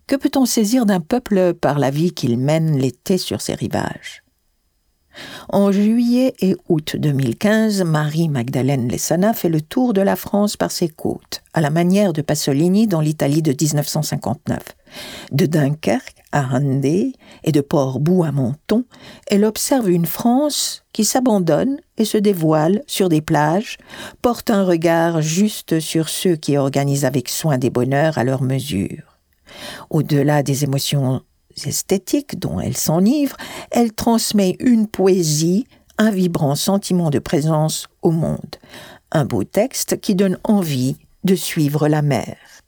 Que peut-on saisir d'un peuple par la vie qu'il mène l'été sur ses rivages ? En juillet et août 2015, Marie-Magdalène Lessana fait le tour de la France par ses côtes, à la manière de Pasolini dans l'Italie de 1959. De Dunkerque à Handé et de Port-Bou à Menton, elle observe une France qui s'abandonne et se dévoile sur des plages, porte un regard juste sur ceux qui organisent avec soin des bonheurs à leur mesure. Au-delà des émotions esthétiques dont elle s'enivre, elle transmet une poésie, un vibrant sentiment de présence au monde. Un beau texte qui donne envie de suivre la mer.